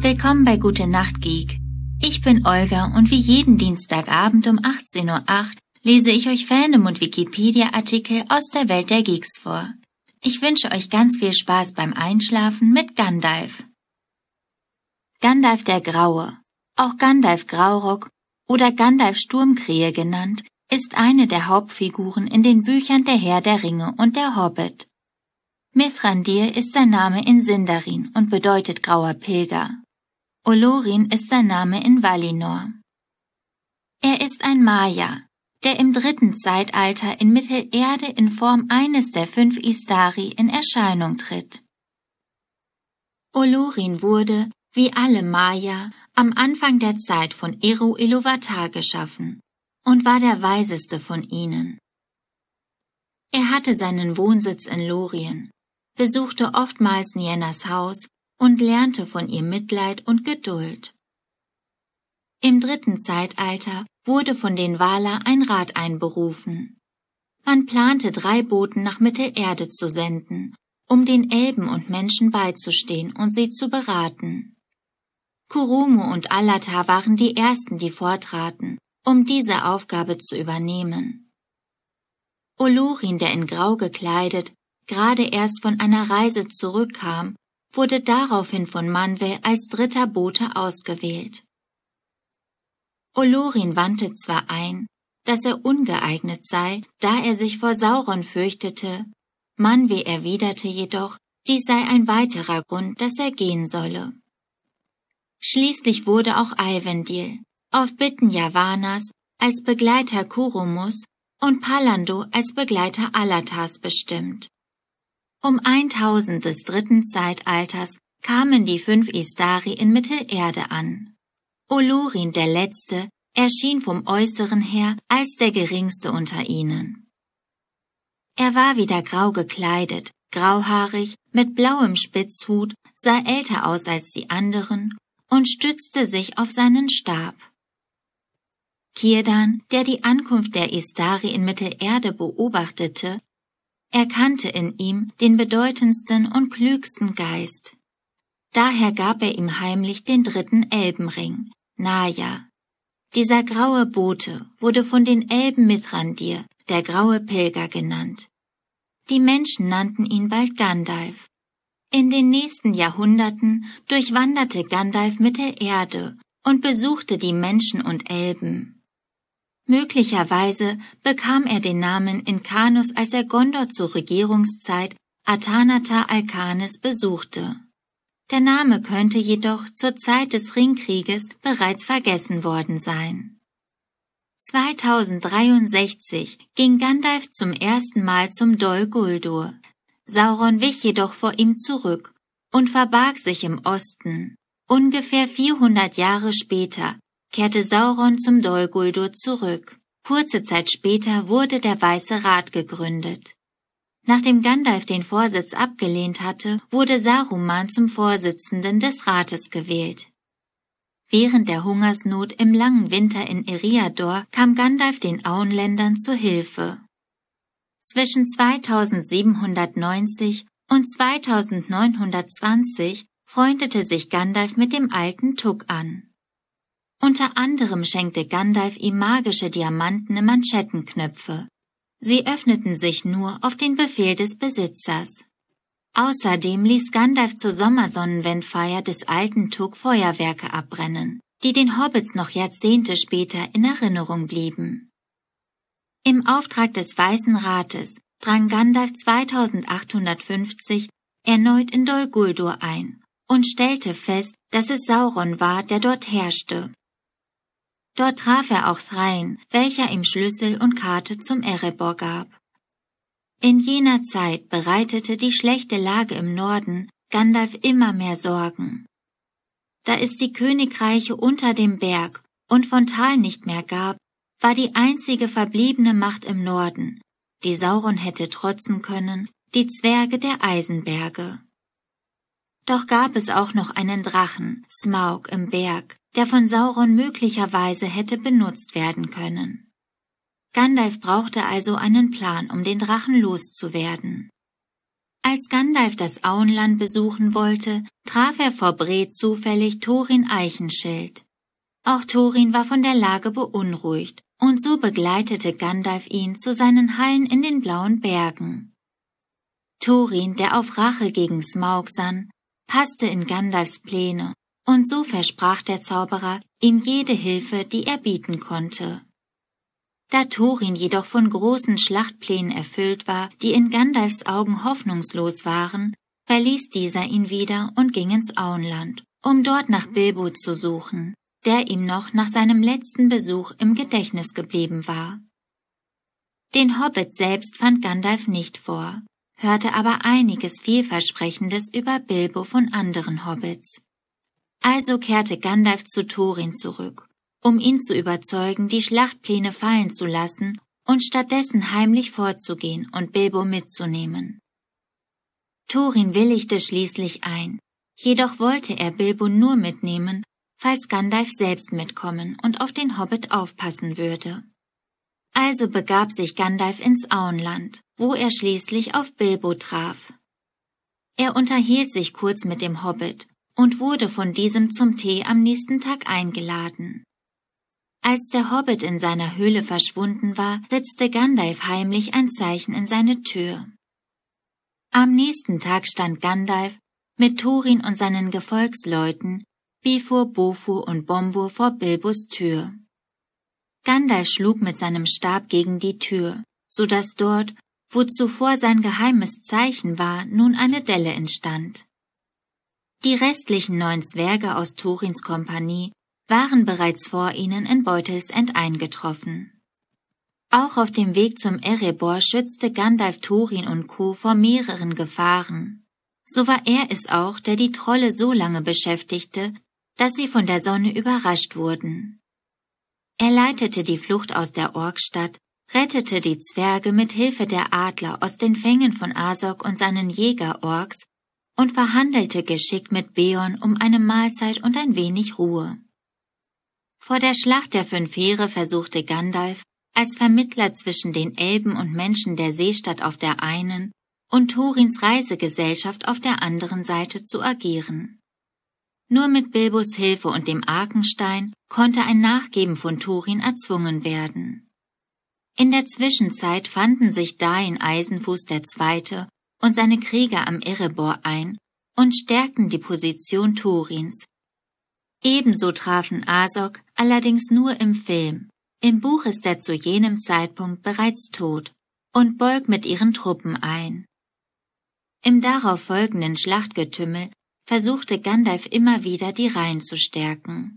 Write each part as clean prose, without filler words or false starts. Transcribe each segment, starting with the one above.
Willkommen bei Gute Nacht Geek. Ich bin Olga und wie jeden Dienstagabend um 18:08 Uhr lese ich euch Fandom- und Wikipedia-Artikel aus der Welt der Geeks vor. Ich wünsche euch ganz viel Spaß beim Einschlafen mit Gandalf. Gandalf der Graue, auch Gandalf Graurock oder Gandalf Sturmkrähe genannt, ist eine der Hauptfiguren in den Büchern Der Herr der Ringe und der Hobbit. Mithrandir ist sein Name in Sindarin und bedeutet grauer Pilger. Olorin ist sein Name in Valinor. Er ist ein Maya, der im 3. Zeitalter in Mittelerde in Form eines der 5 Istari in Erscheinung tritt. Olorin wurde, wie alle Maya, am Anfang der Zeit von Eru Iluvatar geschaffen und war der weiseste von ihnen. Er hatte seinen Wohnsitz in Lorien, besuchte oftmals Niennas Haus und lernte von ihr Mitleid und Geduld. Im 3. Zeitalter wurde von den Valar ein Rat einberufen. Man plante 3 Boten nach Mittelerde zu senden, um den Elben und Menschen beizustehen und sie zu beraten. Kurumu und Alatar waren die ersten, die vortraten, um diese Aufgabe zu übernehmen. Olorin, der in Grau gekleidet, gerade erst von einer Reise zurückkam, wurde daraufhin von Manwë als 3. Bote ausgewählt. Olorin wandte zwar ein, dass er ungeeignet sei, da er sich vor Sauron fürchtete, Manwë erwiderte jedoch, dies sei ein weiterer Grund, dass er gehen solle. Schließlich wurde auch Eyvindir, auf Bitten Yavarnas, als Begleiter Kurumus und Pallando als Begleiter Alatars bestimmt. Um 1000 des 3. Zeitalters kamen die 5 Istari in Mittelerde an. Olorin, der Letzte, erschien vom Äußeren her als der geringste unter ihnen. Er war wieder grau gekleidet, grauhaarig, mit blauem Spitzhut, sah älter aus als die anderen und stützte sich auf seinen Stab. Círdan, der die Ankunft der Istari in Mittelerde beobachtete, erkannte in ihm den bedeutendsten und klügsten Geist. Daher gab er ihm heimlich den 3. Elbenring, Narja. Dieser graue Bote wurde von den Elben Mithrandir, der graue Pilger, genannt. Die Menschen nannten ihn bald Gandalf. In den nächsten Jahrhunderten durchwanderte Gandalf Mittelerde und besuchte die Menschen und Elben. Möglicherweise bekam er den Namen Incarnus, als er Gondor zur Regierungszeit Atanata Alcanis besuchte. Der Name könnte jedoch zur Zeit des Ringkrieges bereits vergessen worden sein. 2063 ging Gandalf zum ersten Mal zum Dol Guldur. Sauron wich jedoch vor ihm zurück und verbarg sich im Osten. Ungefähr 400 Jahre später kehrte Sauron zum Dol Guldur zurück. Kurze Zeit später wurde der Weiße Rat gegründet. Nachdem Gandalf den Vorsitz abgelehnt hatte, wurde Saruman zum Vorsitzenden des Rates gewählt. Während der Hungersnot im langen Winter in Eriador kam Gandalf den Auenländern zu Hilfe. Zwischen 2790 und 2920 freundete sich Gandalf mit dem alten Tuck an. Unter anderem schenkte Gandalf ihm magische diamantene Manschettenknöpfe. Sie öffneten sich nur auf den Befehl des Besitzers. Außerdem ließ Gandalf zur Sommersonnenwendfeier des alten Tuck Feuerwerke abbrennen, die den Hobbits noch Jahrzehnte später in Erinnerung blieben. Im Auftrag des Weißen Rates drang Gandalf 2850 erneut in Dol Guldur ein und stellte fest, dass es Sauron war, der dort herrschte. Dort traf er auch Thrain, welcher ihm Schlüssel und Karte zum Erebor gab. In jener Zeit bereitete die schlechte Lage im Norden Gandalf immer mehr Sorgen. Da es die Königreiche unter dem Berg und von Tal nicht mehr gab, war die einzige verbliebene Macht im Norden, die Sauron hätte trotzen können, die Zwerge der Eisenberge. Doch gab es auch noch einen Drachen, Smaug, im Berg, der von Sauron möglicherweise hätte benutzt werden können. Gandalf brauchte also einen Plan, um den Drachen loszuwerden. Als Gandalf das Auenland besuchen wollte, traf er vor Bre zufällig Thorin Eichenschild. Auch Thorin war von der Lage beunruhigt, und so begleitete Gandalf ihn zu seinen Hallen in den blauen Bergen. Thorin, der auf Rache gegen Smaug sann, passte in Gandalfs Pläne, und so versprach der Zauberer ihm jede Hilfe, die er bieten konnte. Da Thorin jedoch von großen Schlachtplänen erfüllt war, die in Gandalfs Augen hoffnungslos waren, verließ dieser ihn wieder und ging ins Auenland, um dort nach Bilbo zu suchen, der ihm noch nach seinem letzten Besuch im Gedächtnis geblieben war. Den Hobbit selbst fand Gandalf nicht vor, hörte aber einiges Vielversprechendes über Bilbo von anderen Hobbits. Also kehrte Gandalf zu Thorin zurück, um ihn zu überzeugen, die Schlachtpläne fallen zu lassen und stattdessen heimlich vorzugehen und Bilbo mitzunehmen. Thorin willigte schließlich ein, jedoch wollte er Bilbo nur mitnehmen, falls Gandalf selbst mitkommen und auf den Hobbit aufpassen würde. Also begab sich Gandalf ins Auenland, wo er schließlich auf Bilbo traf. Er unterhielt sich kurz mit dem Hobbit und wurde von diesem zum Tee am nächsten Tag eingeladen. Als der Hobbit in seiner Höhle verschwunden war, ritzte Gandalf heimlich ein Zeichen in seine Tür. Am nächsten Tag stand Gandalf mit Thorin und seinen Gefolgsleuten, Bifur, Bofur und Bombur vor Bilbos Tür. Gandalf schlug mit seinem Stab gegen die Tür, so dass dort, wo zuvor sein geheimes Zeichen war, nun eine Delle entstand. Die restlichen 9 Zwerge aus Thorins Kompanie waren bereits vor ihnen in Beutelsend eingetroffen. Auch auf dem Weg zum Erebor schützte Gandalf Thorin und Co. vor mehreren Gefahren. So war er es auch, der die Trolle so lange beschäftigte, dass sie von der Sonne überrascht wurden. Er leitete die Flucht aus der Orkstadt, rettete die Zwerge mit Hilfe der Adler aus den Fängen von Azog und seinen Jägerorks und verhandelte geschickt mit Beorn um eine Mahlzeit und ein wenig Ruhe. Vor der Schlacht der 5 Heere versuchte Gandalf, als Vermittler zwischen den Elben und Menschen der Seestadt auf der einen und Thorins Reisegesellschaft auf der anderen Seite zu agieren. Nur mit Bilbos Hilfe und dem Arkenstein konnte ein Nachgeben von Thorin erzwungen werden. In der Zwischenzeit fanden sich Dain Eisenfuß II. Und seine Krieger am Erebor ein und stärkten die Position Thorins. Ebenso trafen Azog, allerdings nur im Film. Im Buch ist er zu jenem Zeitpunkt bereits tot und Bolg mit ihren Truppen ein. Im darauf folgenden Schlachtgetümmel versuchte Gandalf immer wieder, die Reihen zu stärken.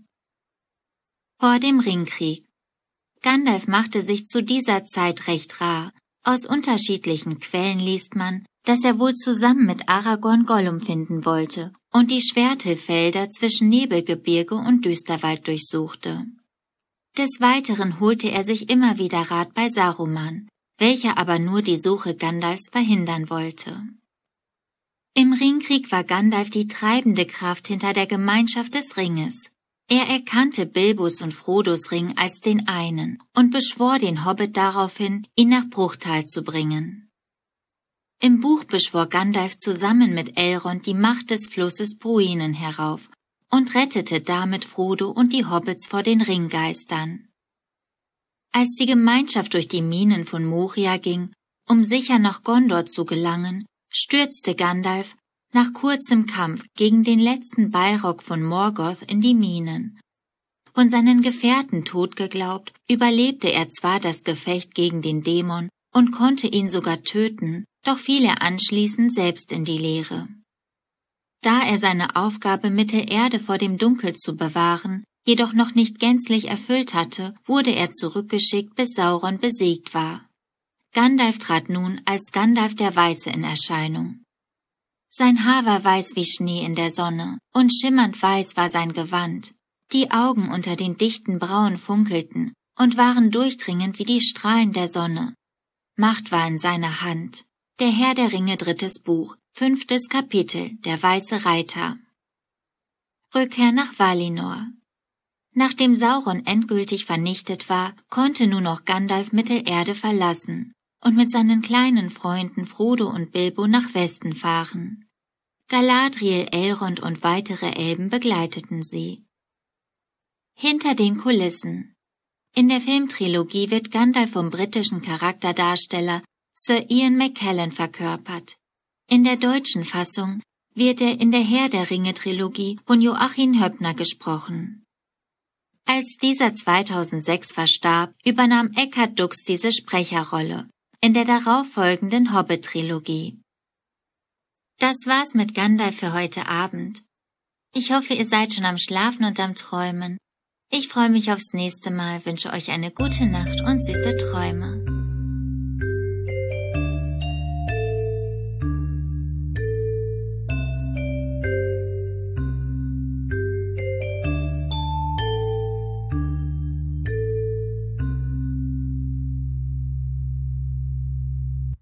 Vor dem Ringkrieg. Gandalf machte sich zu dieser Zeit recht rar. Aus unterschiedlichen Quellen liest man, dass er wohl zusammen mit Aragorn Gollum finden wollte und die Schwertelfelder zwischen Nebelgebirge und Düsterwald durchsuchte. Des Weiteren holte er sich immer wieder Rat bei Saruman, welcher aber nur die Suche Gandalfs verhindern wollte. Im Ringkrieg war Gandalf die treibende Kraft hinter der Gemeinschaft des Ringes. Er erkannte Bilbos und Frodos Ring als den einen und beschwor den Hobbit daraufhin, ihn nach Bruchtal zu bringen. Im Buch beschwor Gandalf zusammen mit Elrond die Macht des Flusses Bruinen herauf und rettete damit Frodo und die Hobbits vor den Ringgeistern. Als die Gemeinschaft durch die Minen von Moria ging, um sicher nach Gondor zu gelangen, stürzte Gandalf nach kurzem Kampf gegen den letzten Balrog von Morgoth in die Minen. Von seinen Gefährten tot geglaubt, überlebte er zwar das Gefecht gegen den Dämon und konnte ihn sogar töten, doch fiel er anschließend selbst in die Leere. Da er seine Aufgabe Mittelerde vor dem Dunkel zu bewahren, jedoch noch nicht gänzlich erfüllt hatte, wurde er zurückgeschickt, bis Sauron besiegt war. Gandalf trat nun als Gandalf der Weiße in Erscheinung. Sein Haar war weiß wie Schnee in der Sonne, und schimmernd weiß war sein Gewand. Die Augen unter den dichten Brauen funkelten und waren durchdringend wie die Strahlen der Sonne. Macht war in seiner Hand. Der Herr der Ringe 3. Buch, 5. Kapitel, der weiße Reiter. Rückkehr nach Valinor. Nachdem Sauron endgültig vernichtet war, konnte nur noch Gandalf Mittelerde verlassen und mit seinen kleinen Freunden Frodo und Bilbo nach Westen fahren. Galadriel, Elrond und weitere Elben begleiteten sie. Hinter den Kulissen. In der Filmtrilogie wird Gandalf vom britischen Charakterdarsteller Sir Ian McKellen verkörpert. In der deutschen Fassung wird er in der Herr der Ringe-Trilogie von Joachim Höppner gesprochen. Als dieser 2006 verstarb, übernahm Eckhard Dux diese Sprecherrolle in der darauffolgenden Hobbit-Trilogie. Das war's mit Gandalf für heute Abend. Ich hoffe, ihr seid schon am Schlafen und am Träumen. Ich freue mich aufs nächste Mal, wünsche euch eine gute Nacht und süße Träume.